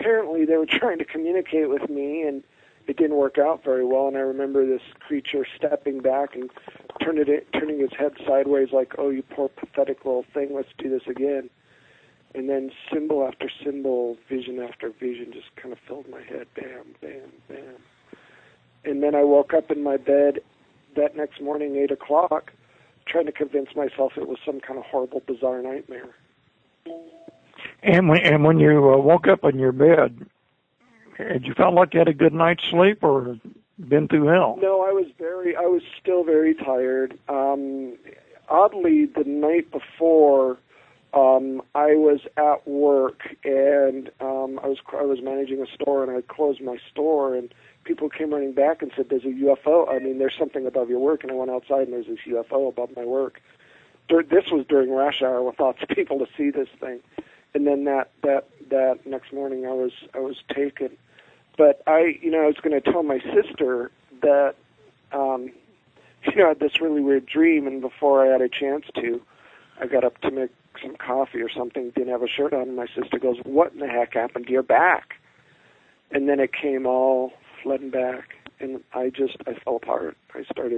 apparently they were trying to communicate with me, and it didn't work out very well. And I remember this creature stepping back and turning his head sideways like, "Oh, you poor pathetic little thing, let's do this again." And then symbol after symbol, vision after vision just kind of filled my head, bam, bam, bam. And then I woke up in my bed that next morning, 8 o'clock, trying to convince myself it was some kind of horrible, bizarre nightmare. And when you woke up in your bed, had you felt like you had a good night's sleep or been through hell? No, I was still very tired. Oddly, the night before, I was at work, and I was managing a store, and I closed my store, and people came running back and said, "There's a UFO. I mean, there's something above your work." And I went outside, and there's this UFO above my work. This was during rush hour with lots of people to see this thing. And then that next morning, I was taken. But I was going to tell my sister that, I had this really weird dream, and before I had a chance to, I got up to make some coffee or something, didn't have a shirt on, and my sister goes, "What in the heck happened to your back?" And then it came all flooding back, and I fell apart. I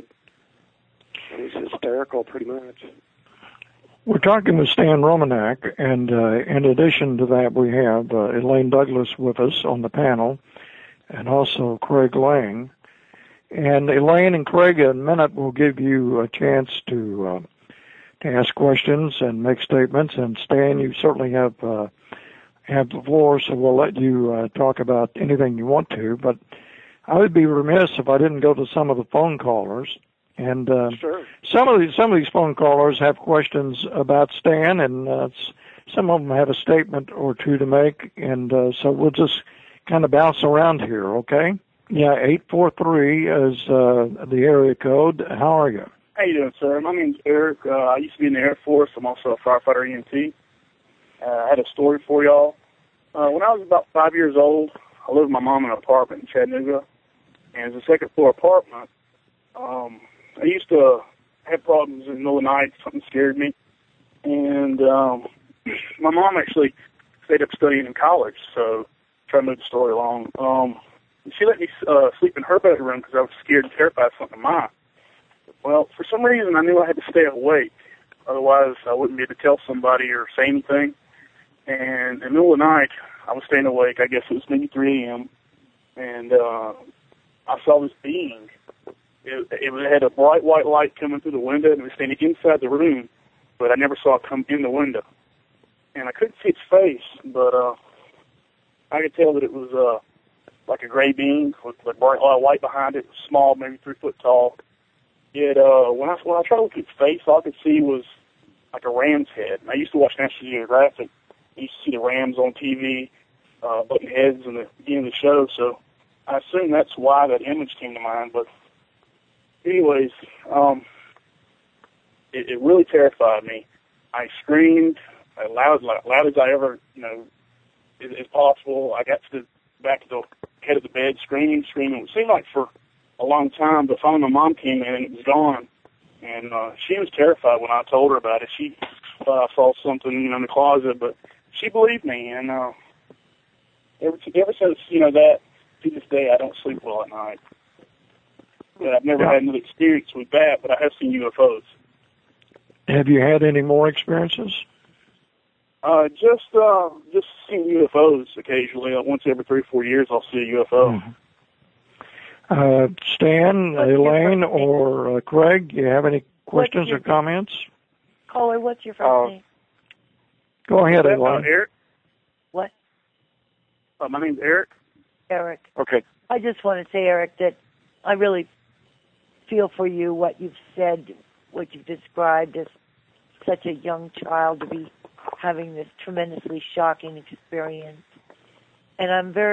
was hysterical pretty much. We're talking with Stan Romanak, and in addition to that, we have Elaine Douglas with us on the panel, and also Craig Lang. And Elaine and Craig, in a minute, will give you a chance to ask questions and make statements. And Stan, you certainly have the floor, so we'll let you talk about anything you want to. But I would be remiss if I didn't go to some of the phone callers. And sure. Some of these phone callers have questions about Stan, and some of them have a statement or two to make. And so we'll just kind of bounce around here, okay? Yeah, 843 is the area code. How are you? How you doing, sir? My name's Eric. I used to be in the Air Force. I'm also a firefighter EMT. I had a story for y'all. When I was about 5 years old, I lived with my mom in an apartment in Chattanooga, and it's a second-floor apartment. I used to have problems in the middle of the night. Something scared me, and my mom actually stayed up studying in college, so try to move the story along. She let me sleep in her bedroom because I was scared and terrified of something of mine. Well, for some reason, I knew I had to stay awake. Otherwise, I wouldn't be able to tell somebody or say anything. And in the middle of the night, I was staying awake. I guess it was maybe 3 a.m. And I saw this being. It had a bright white light coming through the window, and it was standing inside the room, but I never saw it come in the window. And I couldn't see its face, but I could tell that it was like a gray being with a bright light behind it. It was small, maybe 3 foot tall. When I tried to look at its face, all I could see was like a ram's head. And I used to watch National Geographic. I used to see the rams on TV, butting heads in the beginning of the show, so I assume that's why that image came to mind. But anyways, it really terrified me. I screamed as loud as I ever, as possible. I got to the back of the head of the bed, screaming. It seemed like for a long time, but finally my mom came in and it was gone. And she was terrified when I told her about it. She thought I saw something, in the closet, but she believed me. And ever since, that, to this day, I don't sleep well at night. But I've never had another experience with that, but I have seen UFOs. Have you had any more experiences? Just seeing UFOs occasionally. Once every 3 or 4 years, I'll see a UFO. Mm-hmm. Stan, Elaine, or Craig, do you have any questions or comments? Caller, what's your first name? Go ahead, Elaine. Eric. What? My name's Eric. Eric. Okay. I just want to say, Eric, that I really feel for you, what you've said, what you've described as such a young child to be having this tremendously shocking experience. And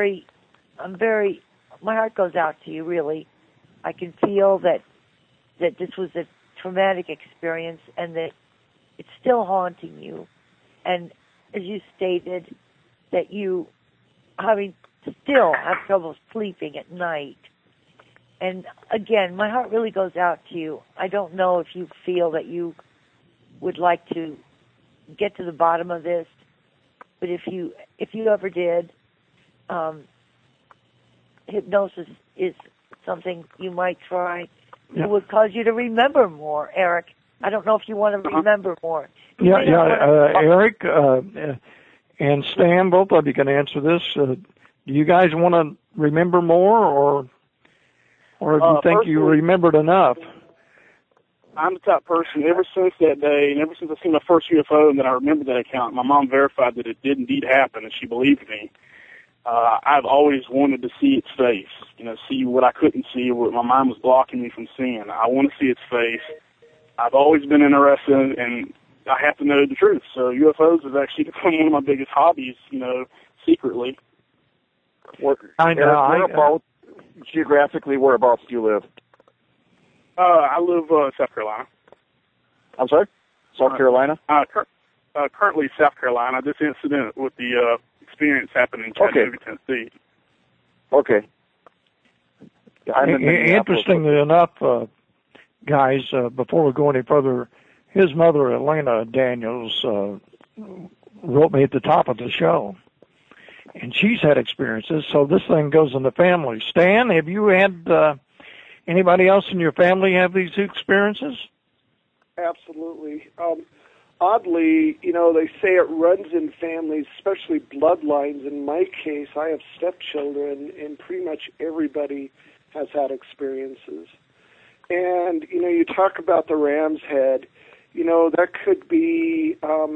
my heart goes out to you, really. I can feel that this was a traumatic experience and that it's still haunting you. And as you stated, that you still have trouble sleeping at night. And again, my heart really goes out to you. I don't know if you feel that you would like to get to the bottom of this, but if you ever did, hypnosis is something you might try. Yeah. It would cause you to remember more, Eric. I don't know if you want to remember more. Eric and Stan, both of you can answer this. Do you guys want to remember more, or do you think you remembered enough? I'm the type of person, ever since that day, and ever since I seen my first UFO and that I remembered that account, my mom verified that it did indeed happen, and she believed me. I've always wanted to see its face, see what I couldn't see, what my mind was blocking me from seeing. I want to see its face. I've always been interested, and I have to know the truth. So UFOs have actually become one of my biggest hobbies, secretly. Geographically, whereabouts do you live? I live South Carolina. I'm sorry? South Carolina? Currently South Carolina. This incident with the experience happened in Chattanooga, Tennessee. Okay. Interestingly enough, guys, before we go any further, his mother, Elena Daniels, wrote me at the top of the show, and she's had experiences, so this thing goes in the family. Stan, have you had anybody else in your family have these experiences? Absolutely. Oddly, they say it runs in families, especially bloodlines. In my case, I have stepchildren, and pretty much everybody has had experiences. And, you talk about the ram's head, that could be,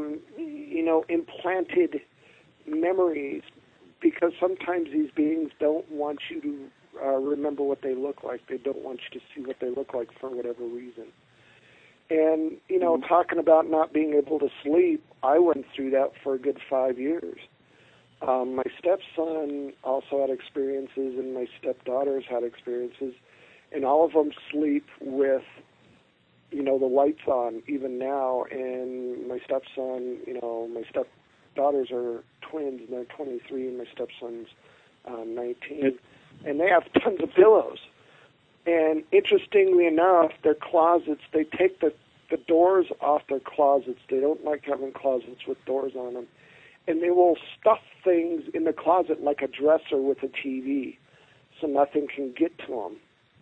implanted memories, because sometimes these beings don't want you to remember what they look like. They don't want you to see what they look like for whatever reason. And, talking about not being able to sleep, I went through that for a good 5 years. My stepson also had experiences, and my stepdaughters had experiences, and all of them sleep with, the lights on even now. And my stepson, my stepdaughters are twins, and they're 23, and my stepson's 19, and they have tons of pillows. And interestingly enough, their closets, they take the doors off their closets. They don't like having closets with doors on them. And they will stuff things in the closet like a dresser with a TV, so nothing can get to them.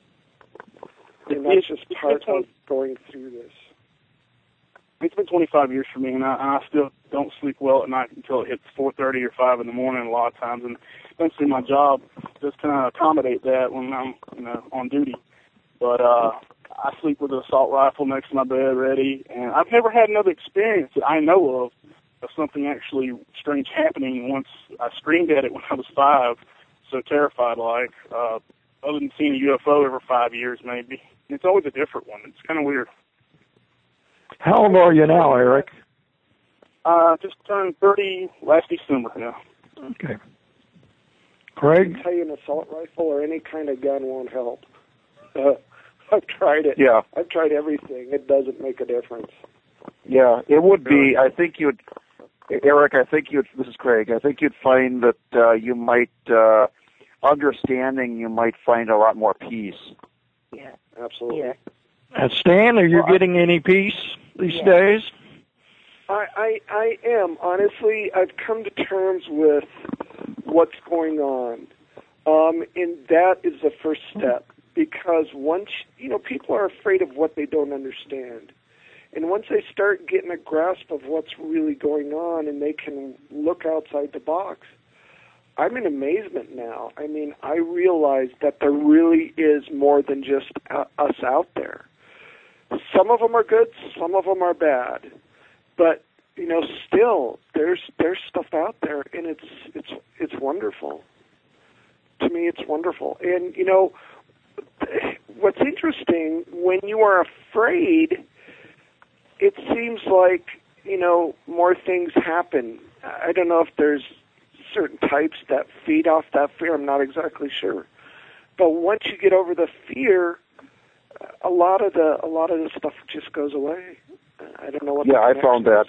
And that's just part of going through this. It's been 25 years for me, and I still don't sleep well at night until it hits 4:30 or 5 in the morning a lot of times. And eventually my job just kind of accommodate that when I'm, on duty. But I sleep with an assault rifle next to my bed ready, and I've never had another experience that I know of something actually strange happening. Once I screamed at it when I was 5, so terrified like, other than seeing a UFO every 5 years maybe. It's always a different one. It's kind of weird. How old are you now, Eric? Just turned 30 last December, yeah. Okay. Craig? I can tell you an assault rifle or any kind of gun won't help. I've tried it. Yeah. I've tried everything. It doesn't make a difference. Yeah, it would be. I think you'd, Eric, this is Craig, I think you'd find that you might, understanding, you might find a lot more peace. Yeah. Absolutely. Yeah. Stan, are you getting any peace these days? I am. Honestly, I've come to terms with what's going on. And that is the first step, because once, people are afraid of what they don't understand. And once they start getting a grasp of what's really going on and they can look outside the box, I'm in amazement now. I mean, I realize that there really is more than just us out there. Some of them are good, some of them are bad. But, still, there's stuff out there, and it's wonderful. To me, it's wonderful. And, what's interesting, when you are afraid, it seems like, more things happen. I don't know if there's certain types that feed off that fear. I'm not exactly sure. But once you get over the fear, a lot of the stuff just goes away. I don't know what. Yeah, I found that.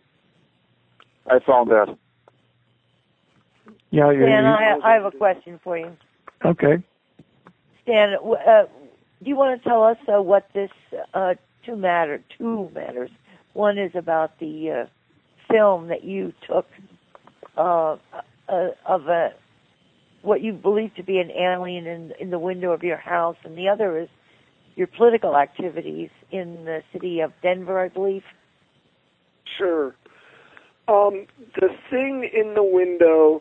Yeah. Stan, I have a question for you. Okay. Stan, do you want to tell us what this two matters? One is about the film that you took of a what you believe to be an alien in the window of your house, and the other is your political activities in the city of Denver, I believe. Sure. The thing in the window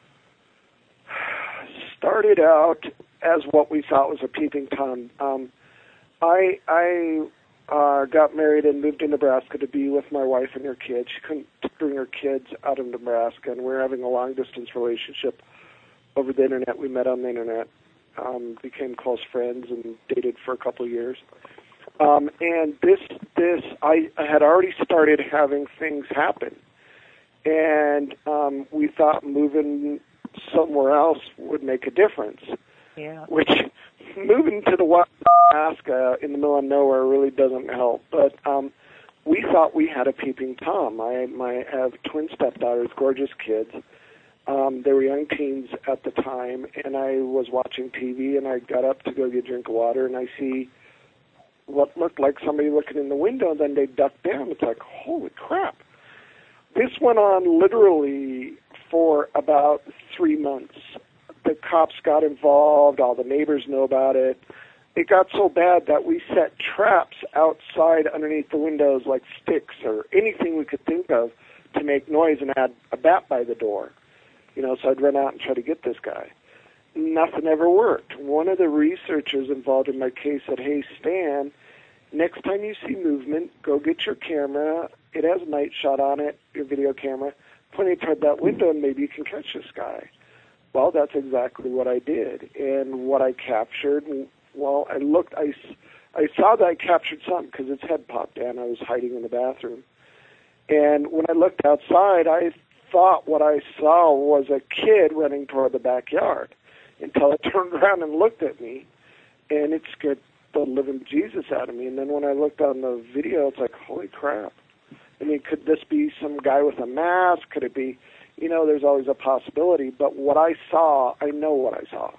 started out as what we thought was a peeping Tom. I got married and moved to Nebraska to be with my wife and her kids. She couldn't bring her kids out of Nebraska, and we were having a long-distance relationship over the Internet. We met on the Internet, became close friends, and dated for a couple of years. And I had already started having things happen, and we thought moving somewhere else would make a difference. Yeah. Which, moving to the wild Alaska in the middle of nowhere really doesn't help. But we thought we had a peeping Tom. I have twin stepdaughters, gorgeous kids. They were young teens at the time, and I was watching TV, and I got up to go get a drink of water, and I see what looked like somebody looking in the window, and then they ducked down. It's like, holy crap. This went on literally for about 3 months. The cops got involved, all the neighbors know about it. It got so bad that we set traps outside underneath the windows like sticks or anything we could think of to make noise, and had a bat by the door. So I'd run out and try to get this guy. Nothing ever worked. One of the researchers involved in my case said, hey, Stan, next time you see movement, go get your camera. It has a night shot on it, your video camera. Point it toward that window, and maybe you can catch this guy. Well, that's exactly what I did. And what I captured, well, I saw that I captured something because its head popped down. I was hiding in the bathroom. And when I looked outside, I thought what I saw was a kid running toward the backyard until it turned around and looked at me, and it scared the living Jesus out of me. And then when I looked on the video, it's like, holy crap. I mean, could this be some guy with a mask? Could it be, there's always a possibility. But what I saw, I know what I saw.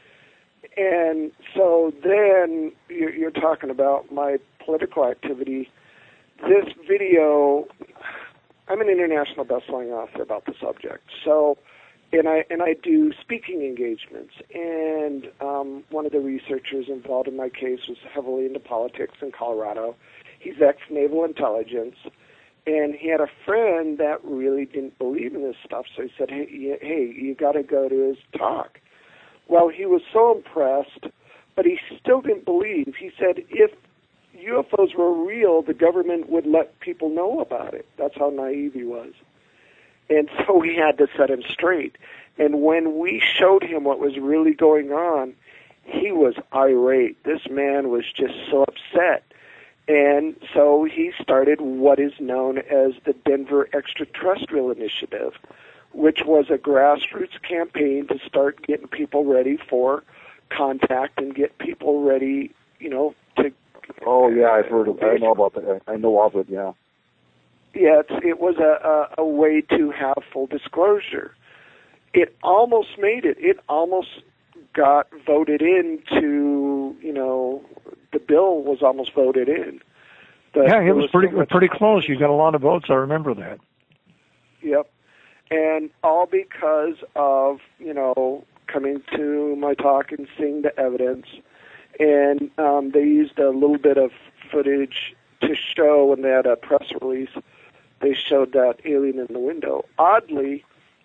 And so then you're talking about my political activity. This video, I'm an international best-selling author about the subject. So, and I do speaking engagements. And one of the researchers involved in my case was heavily into politics in Colorado. He's ex-naval intelligence. And he had a friend that really didn't believe in this stuff, so he said, hey, you got to go to his talk. Well, he was so impressed, but he still didn't believe. He said if UFOs were real, the government would let people know about it. That's how naive he was. And so we had to set him straight. And when we showed him what was really going on, he was irate. This man was just so upset. And so he started what is known as the Denver Extraterrestrial Initiative, which was a grassroots campaign to start getting people ready for contact and get people ready, to... Oh, yeah, I've heard of it. I know about that. I know of it, yeah. Yeah, it was a way to have full disclosure. It almost made it. It almost got voted into, the bill was almost voted in. Yeah, it was pretty close. You got a lot of votes. I remember that. Yep. And all because of, coming to my talk and seeing the evidence. And they used a little bit of footage to show when they had a press release. They showed that alien in the window. Oddly,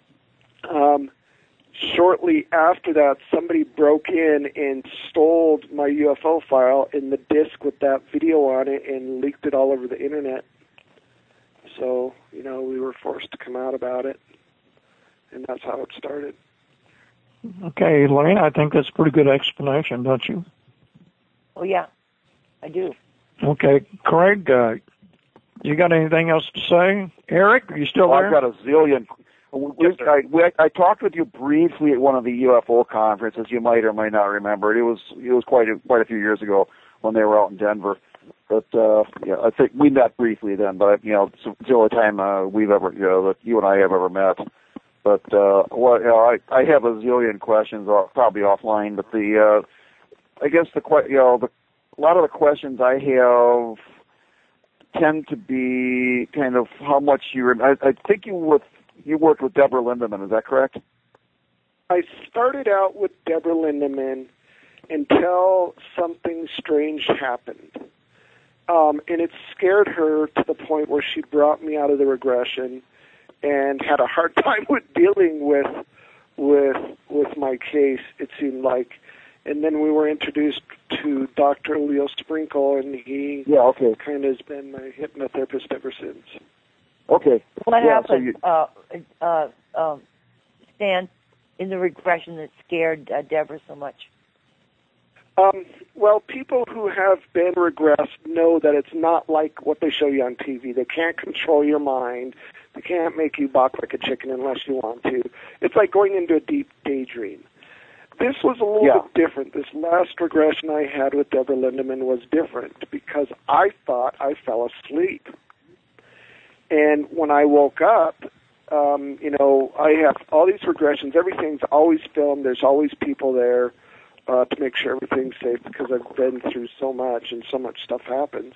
shortly after that, somebody broke in and stole my UFO file and the disc with that video on it and leaked it all over the Internet. So, we were forced to come out about it, and that's how it started. Okay, Elaine, I think that's a pretty good explanation, don't you? Oh, yeah, I do. Okay, Craig, you got anything else to say? Eric, are you still there? I've got a zillion. I talked with you briefly at one of the UFO conferences. You might or might not remember it. It was quite a few years ago when they were out in Denver. But I think we met briefly then. But it's the only time we've ever, that you and I have ever met. But I have a zillion questions, probably offline. But I guess a lot of the questions I have tend to be kind of how much you remember. I think you worked with Deborah Lindemann, is that correct? I started out with Deborah Lindeman until something strange happened. And it scared her to the point where she brought me out of the regression and had a hard time with dealing with my case, it seemed like. And then we were introduced to Dr. Leo Sprinkle, and he kind of has been my hypnotherapist ever since. Okay. What happened, Stan, in the regression that scared Deborah so much? Well, people who have been regressed know that it's not like what they show you on TV. They can't control your mind. They can't make you balk like a chicken unless you want to. It's like going into a deep daydream. This was a little bit different. This last regression I had with Deborah Lindeman was different because I thought I fell asleep. And when I woke up, I have all these regressions. Everything's always filmed. There's always people there to make sure everything's safe because I've been through so much and so much stuff happens.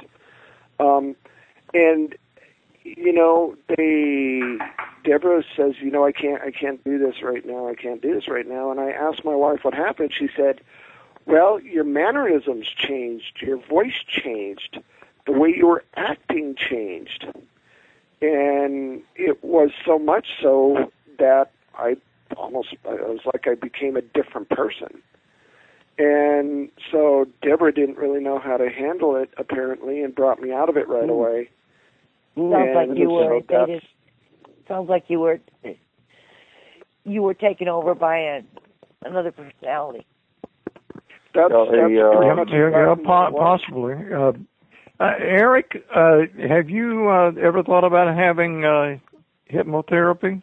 Deborah says, I can't do this right now. I can't do this right now. And I asked my wife what happened. She said, well, your mannerisms changed. Your voice changed. The way you were acting changed. And it was so much so that I was like I became a different person. And so Deborah didn't really know how to handle it, apparently, and brought me out of it right away. Sounds like you were taken over by another personality. Possibly. Eric, have you ever thought about having hypnotherapy?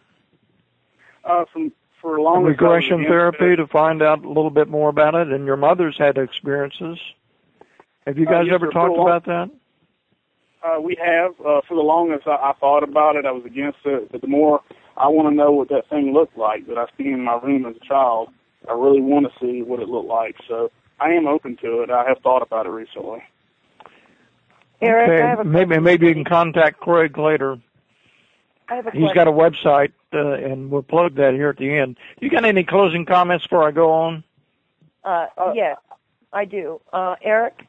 For a long regression therapy to find out a little bit more about it, and your mother's had experiences. Have you guys ever talked about that? We have. For the longest, I thought about it. I was against it. But the more I want to know what that thing looked like that I seen in my room as a child, I really want to see what it looked like. So I am open to it. I have thought about it recently. Eric, okay. I have a maybe you can contact Craig later. I have a He's got a website, and we'll plug that here at the end. You got any closing comments before I go on? Yes, I do. Eric,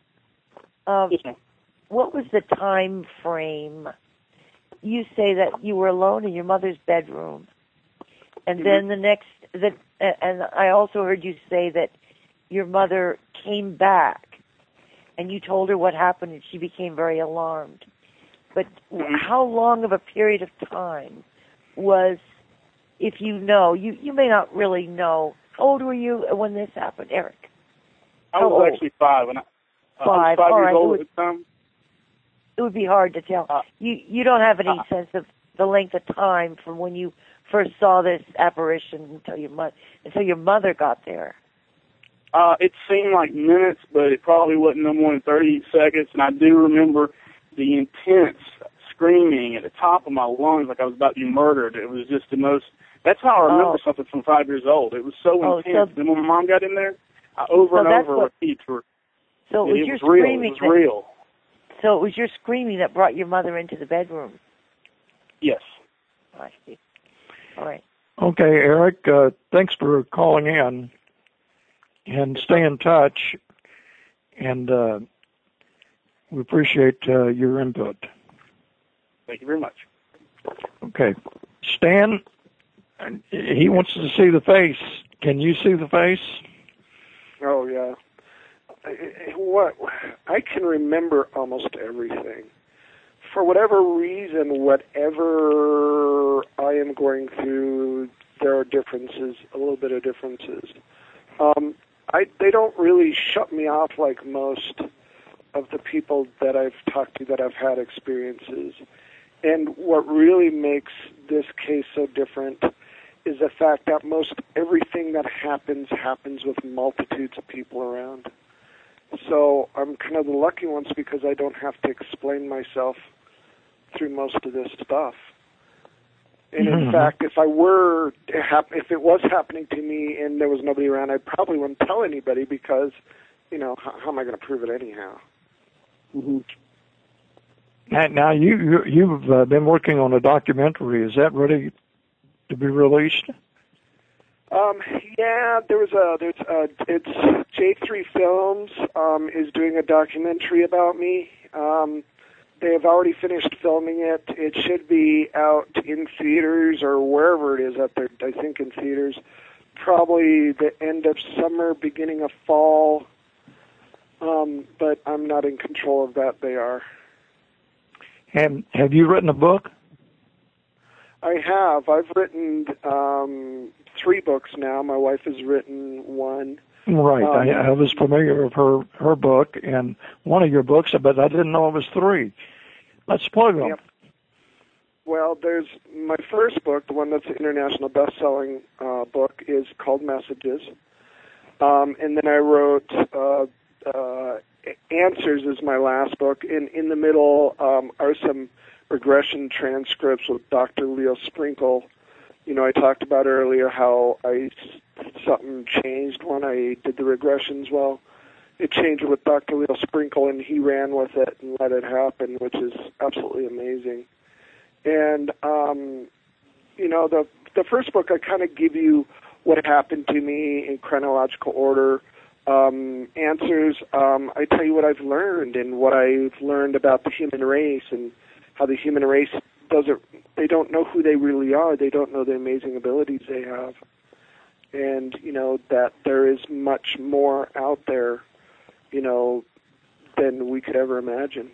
what was the time frame? You say that you were alone in your mother's bedroom, and then and I also heard you say that your mother came back, and you told her what happened, and she became very alarmed. But how long of a period of time was, if you know, you may not really know, how old were you when this happened, Eric? I was actually 5. And I was 5 years old at the time. It would be hard to tell. You don't have any sense of the length of time from when you first saw this apparition until your mother got there. It seemed like minutes, but it probably wasn't no more than 30 seconds. And I do remember the intense screaming at the top of my lungs like I was about to be murdered. It was just the most, that's how I remember something from 5 years old. It was so intense. Then when my mom got in there, I over repeat to her. So it was your screaming. It was real. So it was your screaming that brought your mother into the bedroom? Yes. I see. All right. Okay, Eric, thanks for calling in, and stay in touch, and we appreciate your input. Thank you very much. Okay. Stan, he wants to see the face. Can you see the face? Oh, yeah. I can remember almost everything. For whatever reason, whatever I am going through, there are differences, a little bit of differences. They don't really shut me off like most of the people that I've talked to that have had experiences. And what really makes this case so different is the fact that most everything that happens with multitudes of people around. So I'm kind of the lucky ones because I don't have to explain myself through most of this stuff. And in fact, if it was happening to me and there was nobody around, I probably wouldn't tell anybody because, how am I going to prove it anyhow? Mm-hmm. Now you've been working on a documentary. Is that ready to be released? Yeah, there's it's J3 Films is doing a documentary about me. They have already finished filming it. It should be out in theaters or wherever it is out there. I think in theaters, probably the end of summer, beginning of fall. But I'm not in control of that. They are. Have you written a book? I have. I've written 3 books now. My wife has written 1. Right. I was familiar with her book and one of your books, but I didn't know it was 3. Let's plug them. Yep. Well, there's my first book, the one that's an international best-selling book, is called Messages. And then I wrote Answers is my last book. In the middle are some regression transcripts with Dr. Leo Sprinkle. You know, I talked about earlier how something changed when I did the regressions. Well, it changed with Dr. Leo Sprinkle, and he ran with it and let it happen, which is absolutely amazing. And, you know, the first book, I kind of give you what happened to me in chronological order. Answers, I tell you what I've learned and what I've learned about the human race and how the human race they don't know who they really are. They don't know the amazing abilities they have. And, you know, that there is much more out there, you know, than we could ever imagine.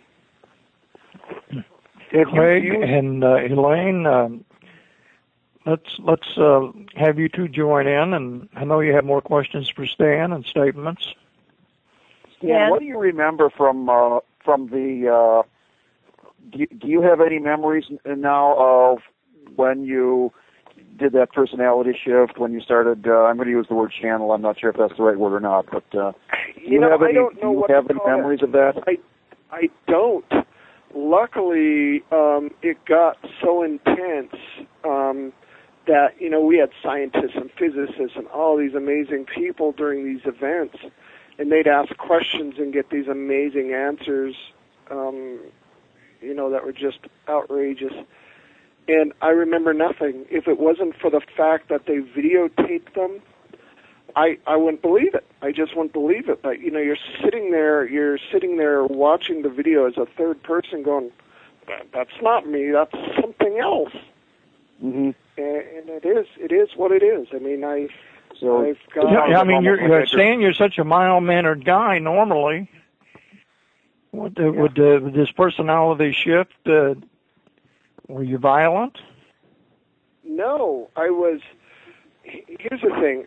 Craig and Elaine, let's have you two join in, and I know you have more questions for Stan and statements. Stan, what do you remember from the? Do you have any memories now of when you did that personality shift? When you started? I'm going to use the word channel. I'm not sure if that's the right word or not, but you know, I don't know what to call any memories of that? I don't. Luckily, it got so intense that, you know, we had scientists and physicists and all these amazing people during these events, and they'd ask questions and get these amazing answers, you know, that were just outrageous. And I remember nothing. If it wasn't for the fact that they videotaped them, I wouldn't believe it. I just wouldn't believe it. But, you know, you're sitting there watching the video as a third person going, that's not me, that's something else. Mm-hmm. And it is what it is. I mean, I've got... Yeah, I mean, you're saying you're such a mild-mannered guy normally. Would this personality shift, were you violent? No, I was... Here's the thing.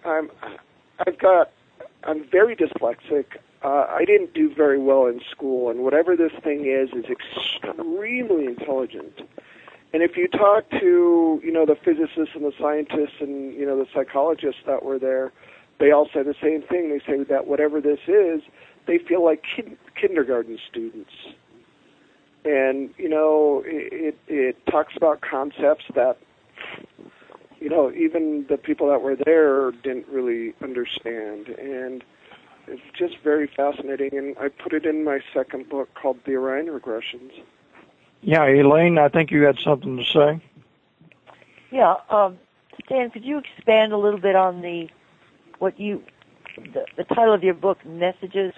I'm very dyslexic. I didn't do very well in school, and whatever this thing is extremely intelligent. And if you talk to, you know, the physicists and the scientists and, you know, the psychologists that were there, they all say the same thing. They say that whatever this is, they feel like kindergarten students. And, you know, it talks about concepts that, you know, even the people that were there didn't really understand. And it's just very fascinating. And I put it in my second book called The Orion Regressions. Yeah, Elaine, I think you had something to say. Yeah, Stan, could you expand a little bit on the title of your book, Messages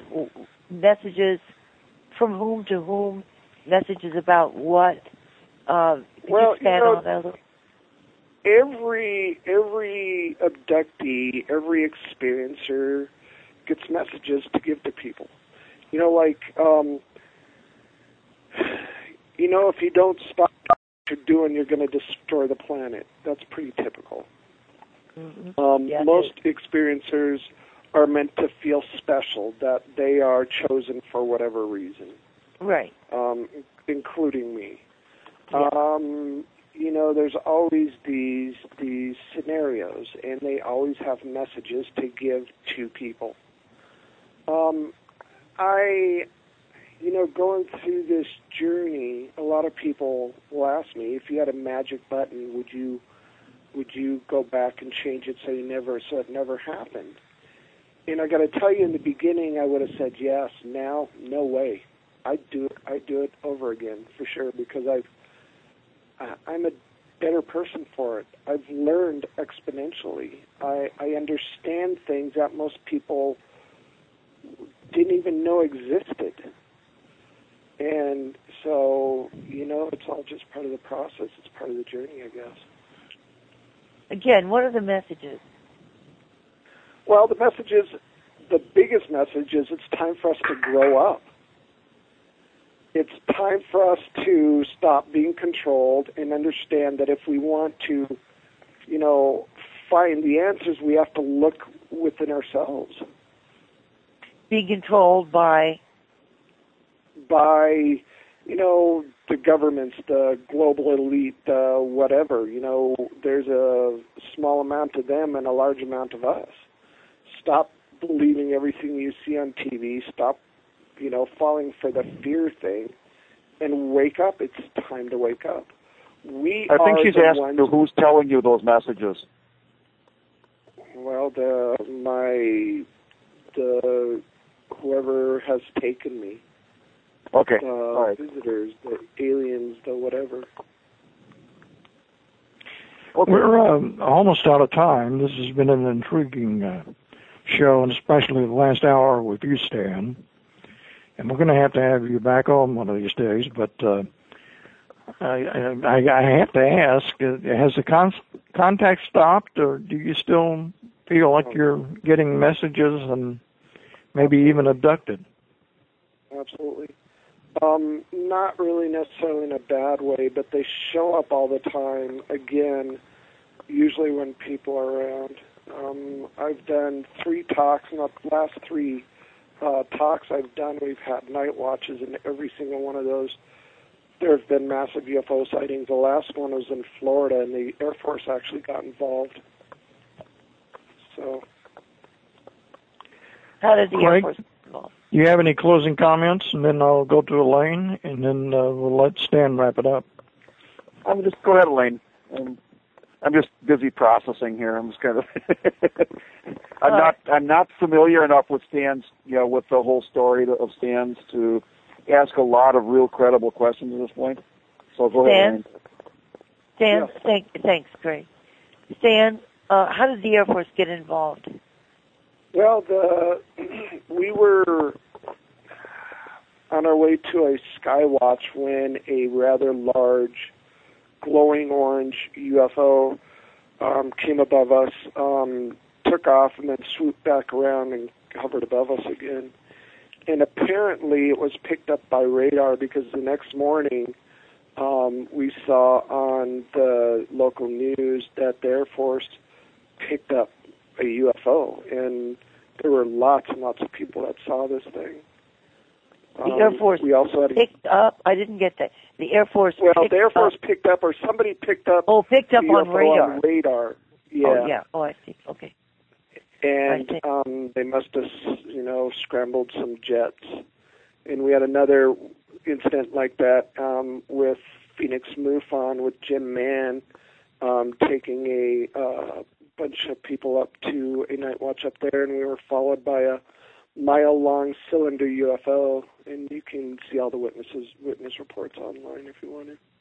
from whom to whom, messages about what? Could you expand on that a little? Every abductee, every experiencer gets messages to give to people. You know, like, you know, if you don't stop what you're doing, you're going to destroy the planet. That's pretty typical. Mm-hmm. Most experiencers are meant to feel special, that they are chosen for whatever reason. Right. Including me. Yeah. You know, there's always these scenarios, and they always have messages to give to people. You know, going through this journey, a lot of people will ask me, if you had a magic button, would you go back and change it so it never happened? And I got to tell you, in the beginning, I would have said yes. Now, no way. I'd do it over again for sure, because I'm better person for it. I've learned exponentially. I understand things that most people didn't even know existed. And so, it's all just part of the process. It's part of the journey, I guess. Again, what are the messages? Well, the biggest message is it's time for us to grow up. It's time for us to stop being controlled and understand that if we want to, find the answers, we have to look within ourselves. Being controlled by, the governments, the global elite, whatever. There's a small amount of them and a large amount of us. Stop believing everything you see on TV. Stop, falling for the fear thing, and wake up. It's time to wake up. I think she's asking you who's telling you those messages. Well, whoever has taken me. Okay. The all right. visitors, the aliens, the whatever. Okay. We're almost out of time. This has been an intriguing show, and especially the last hour with you, Stan. And we're going to have you back on one of these days. But I have to ask: has the contact stopped, or do you still feel like you're getting messages and maybe even abducted? Absolutely. Not really necessarily in a bad way, but they show up all the time, again, usually when people are around. I've done 3 talks, and the last 3 talks I've done, we've had night watches, and every single one of those, there have been massive UFO sightings. The last one was in Florida, and the Air Force actually got involved. So, how did the Air Force get involved? You have any closing comments, and then I'll go to Elaine, and then we'll let Stan wrap it up. I'm just go ahead, Elaine. I'm just busy processing here. I'm just kind of I'm not familiar enough with Stan's, with the whole story of Stan's to ask a lot of real credible questions at this point. So go ahead, Elaine. Stan, yeah. Thanks, Greg. Stan, how did the Air Force get involved? Well, we were on our way to a skywatch when a rather large glowing orange UFO came above us, took off, and then swooped back around and hovered above us again. And apparently it was picked up by radar, because the next morning we saw on the local news that the Air Force picked up a UFO, and there were lots and lots of people that saw this thing. The Air Force picked up? I didn't get that. The Air Force picked up, or somebody picked up. Oh, picked up on radar. On radar. Yeah. Oh, yeah. Oh, I see. Okay. And they must have, scrambled some jets. And we had another incident like that with Phoenix MUFON with Jim Mann taking a bunch of people up to a night watch up there, and we were followed by a mile-long cylinder UFO, and you can see all the witness reports online if you want to.